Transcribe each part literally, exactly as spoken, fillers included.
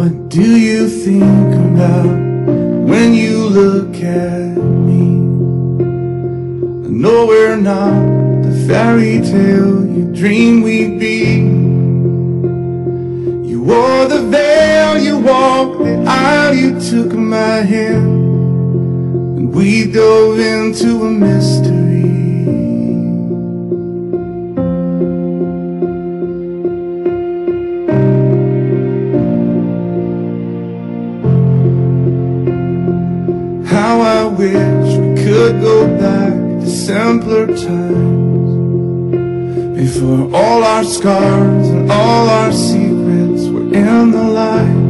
What do you think about when you look at me? I know we're not the fairy tale you dreamed we'd be. You wore the veil, you walked the aisle, you took my hand, and we dove into a mystery. How I wish we could go back to simpler times, before all our scars and all our secrets were in the light.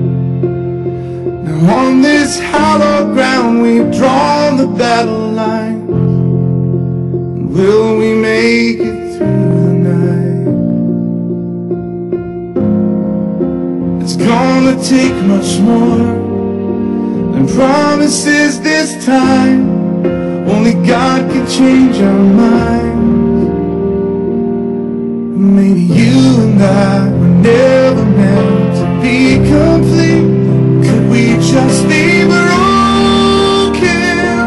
Now on this hallowed ground we've drawn the battle lines, and will we make it through the night? It's gonna take much more and promises this time. Only God can change our minds. Maybe you and I were never meant to be complete. Could we just be broken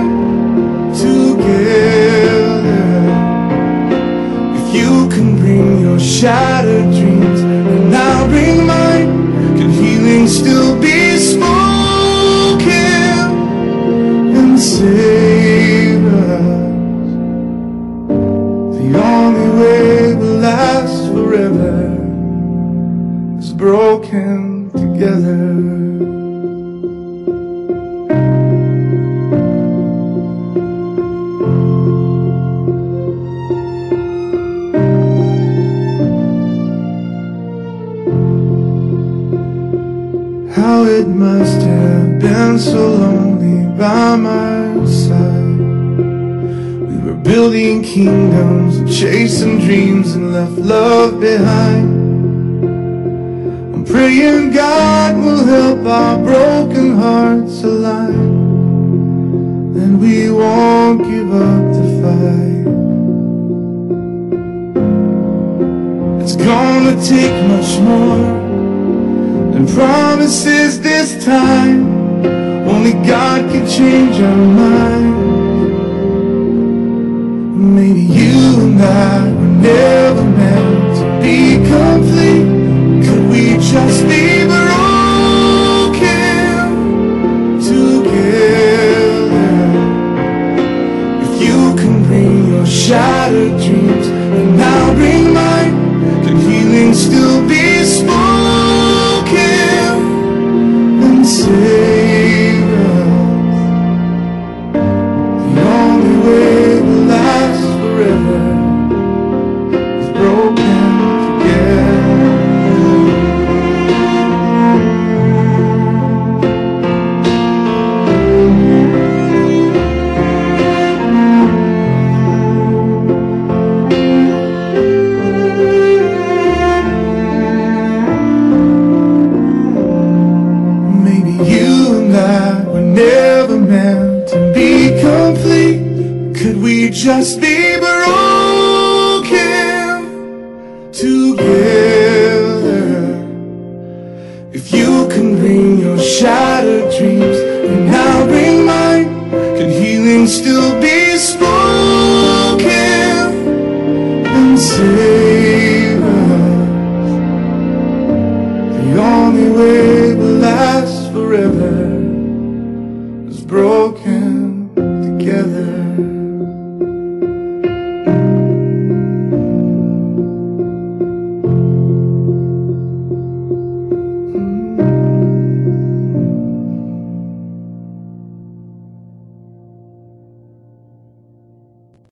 together? If you can bring your shattered dreams and I'll bring mine, can healing still be spoken and save us? The only way we'll last forever is broken together. How it must have been so lonely by my side. We were building kingdoms and chasing dreams and left love behind. I'm praying God will help our broken hearts align, and we won't give up the fight. It's gonna take much more and promises this time. Only God can change our minds. Maybe you and I were never meant to be complete. Could we just be broken together? If you can bring your shattered dreams and I'll bring mine, can healing still be spoken and save us? The only way we'll last forever is broken together. Maybe you and I were never meant to be complete. Could we just be broken together? If you can bring your shattered dreams and I'll bring mine, can healing still be spoken and save us? The only way we'll last forever is broken together.